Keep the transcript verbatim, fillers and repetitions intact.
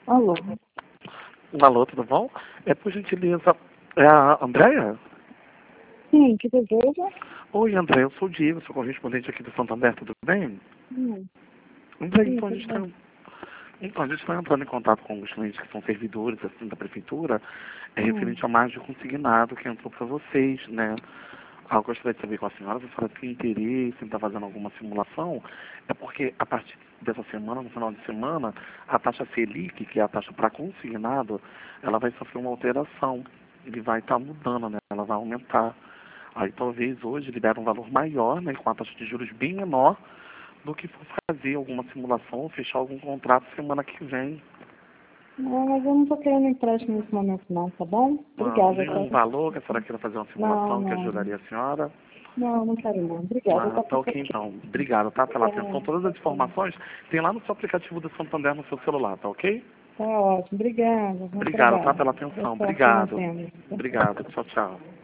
Alô? Alô, tudo bom? É, por gentileza, é a Andréia? Sim, que deseja? Oi, Andréia, eu sou o Diego, sou correspondente aqui do Santander, tudo bem? Hum, Andréia, sim, então a tudo gente está bem. então, a gente está entrando em contato com os clientes que são servidores assim, da prefeitura, é, Hum. referente a mais de consignado que entrou para vocês, né? Ah, eu gostaria de saber com a senhora, se a senhora tem interesse em estar fazendo alguma simulação, é porque a partir dessa semana, no final de semana, a taxa Selic, que é a taxa para consignado, ela vai sofrer uma alteração. Ele vai estar mudando, né? Ela vai aumentar. Aí talvez hoje libere um valor maior, né? Com a taxa de juros bem menor do que for fazer alguma simulação ou fechar algum contrato semana que vem. Não, mas eu não tô querendo empréstimo nesse momento não, tá bom? Não, Obrigada, nenhum tá? valor que a senhora queira fazer uma Não, simulação que não. ajudaria a senhora. Não, não quero não. Obrigada, Ah, tá tá tudo ok ok. então. Obrigado, tá, pela atenção. É, Todas as informações tem lá no seu aplicativo do Santander no seu celular, tá ok? tá ótimo. Obrigada. Bom Obrigado, tá, trabalho. pela Boa atenção. sorte aí na Obrigado. venda. Obrigado. Tchau, tchau.